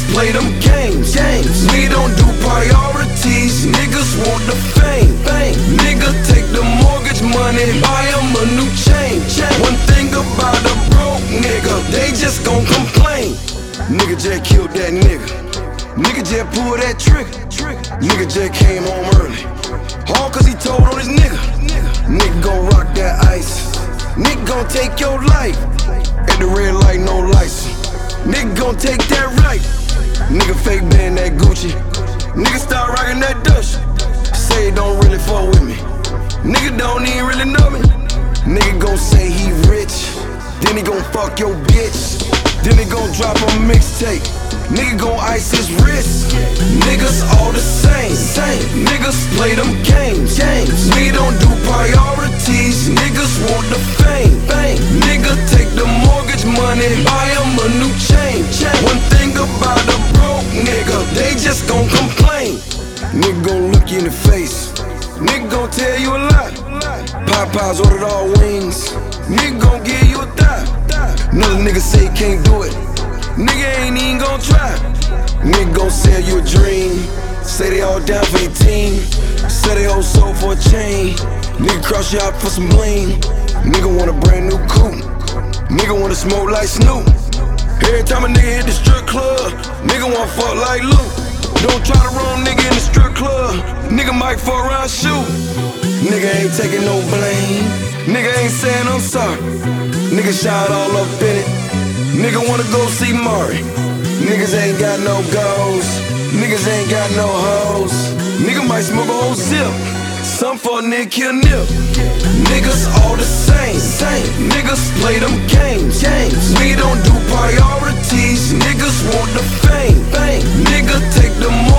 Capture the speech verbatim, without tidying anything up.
play them games, games. We don't do priorities, niggas want the fame, fame. Nigga take the mortgage money, buy him a new chain, chain. One thing about a broke nigga, they just gon' complain. Nigga just killed that nigga, nigga just pulled that trigger, nigga just came home early, all cause he told on his nigga. Nigga gon' rock that ice, nigga gon' take your life. At the red light, no license, nigga gon' take that right. Nigga fake band that Gucci, nigga start rockin' that Dutch. Say he don't really fuck with me, nigga don't even really know me. Nigga gon' say he rich, then he gon' fuck your bitch, then he gon' drop a mixtape, nigga gon' ice his wrist. Niggas all the same, same. Niggas play them games, games. We don't do priorities, niggas want the fame, fame. Nigga take the mortgage money, buy him a new chain, chain. One thing about a broke nigga, they just gon' complain. Nigga gon' look you in the face, nigga gon' tell you a lie. Popeyes ordered all wings, nigga gon' give you a thigh. Another nigga say he can't do it, nigga ain't even gon' try. Nigga gon' sell you a dream, say they all down for your team, say they whole soul for a chain. Nigga cross you out for some bling, nigga want a brand new coupe, nigga wanna smoke like Snoop. Every time a nigga hit the strip club, nigga wanna fuck like Luke. Don't try to wrong nigga in the strip club, nigga might fuck around shoot. Nigga ain't taking no blame, nigga ain't saying I'm sorry. Nigga shot all up in it, nigga wanna go see Mari. Niggas ain't got no goals, niggas ain't got no hoes. Nigga might smoke a whole zip, some for a nigga kill nip. Niggas all the same, same. Niggas play them games, games. We don't do priorities, niggas want the fame, fame. Nigga take the